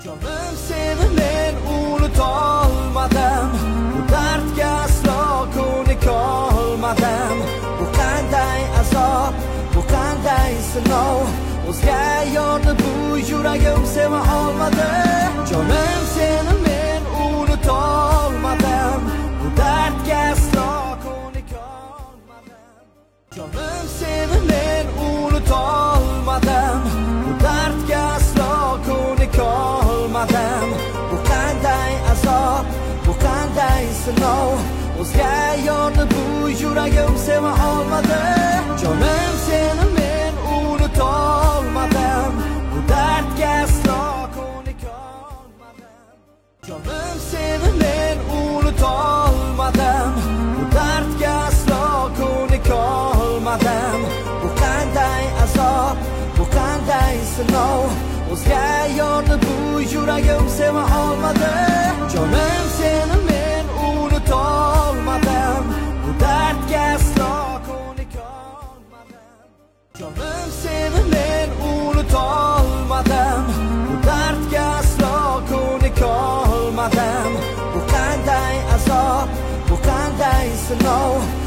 Canım seni men unutolmadim, bu dardga aslo ko'nikolmadim. Bu qanday azob, bu qanday sinov, o'zga yorni bu yuragim seva olmadi. Canım seni men unutolmadim, bu dardga aslo ko'nikolmadim. Canım seni men unutolmadim, bu dardga aslo ko'nikolmadim. Bu qanday azob, bu qanday sinov, o'zga yorni bu yuragim seva olmadi. Canım seni men unutolmadim, bu dardga aslo ko'nikolmadim. Canım seni men unutolmadim, bu dardga aslo ko'nikolmadim. Bu qanday azob, bu qanday sinov, o'zga yorni bu yuragim seva olmadi. Canım seni men unutolmadim, bu dardga aslo ko'nikolmadim. Canım seni men unutolmadim, bu dardga aslo ko'nikolmadim. Bu qanday azob, bu qanday sinov,